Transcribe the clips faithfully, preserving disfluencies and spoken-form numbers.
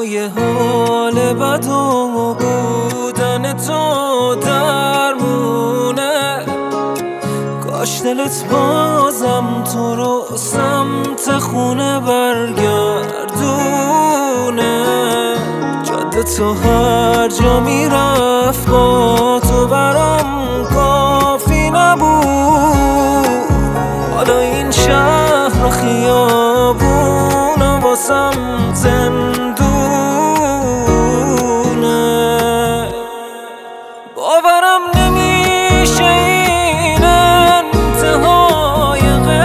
یه حال بد و بودن تو درمونه. کاش دلت بازم تو رو سمت خونه برگردونه. جاده تو هر جا میرفت با تو برام کافی نبود. حالا این شهر و خیابون و واسم زندونه. باورم نمیشه این انتهای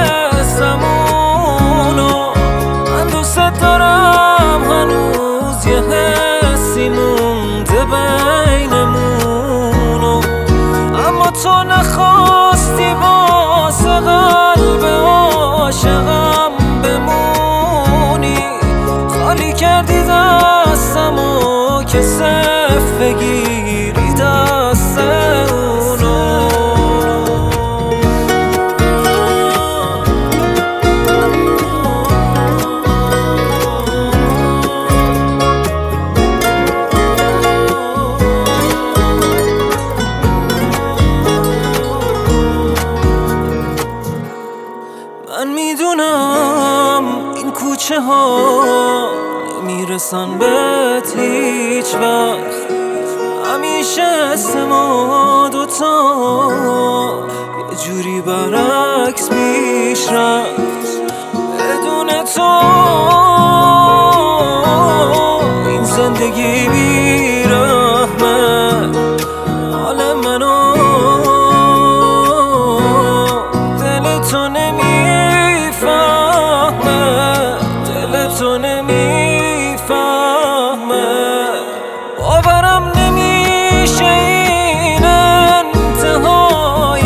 قصه‌مونو. من دوست دارم هنوز یه حسی مونده بینمونو. اما تو نخواستی واسه قلب عاشقم بمونی. خالی کردی دستمو که صف بگیری دست اونو. من میدونم این کوچه ها نمیرسن بهت هیچ وقت. همیشه اسم ما دوتا یه جوری برعکس پیش رفت. بدون تو این زندگی بیرحمه. حال منو دل تو نمیفهمه. دل تو نمیفهمه. باورم نمیشه این انتهای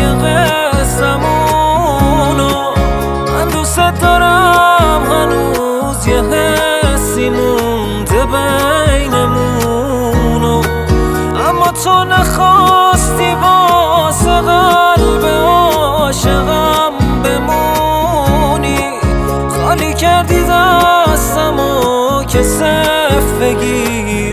قصه‌مونو. من دوست دارم هنوز یه حسی مونده بینمونو. اما تو نخواستی واسه قلب عاشقم بمونی. خالی کردی دستمو که صف بگیری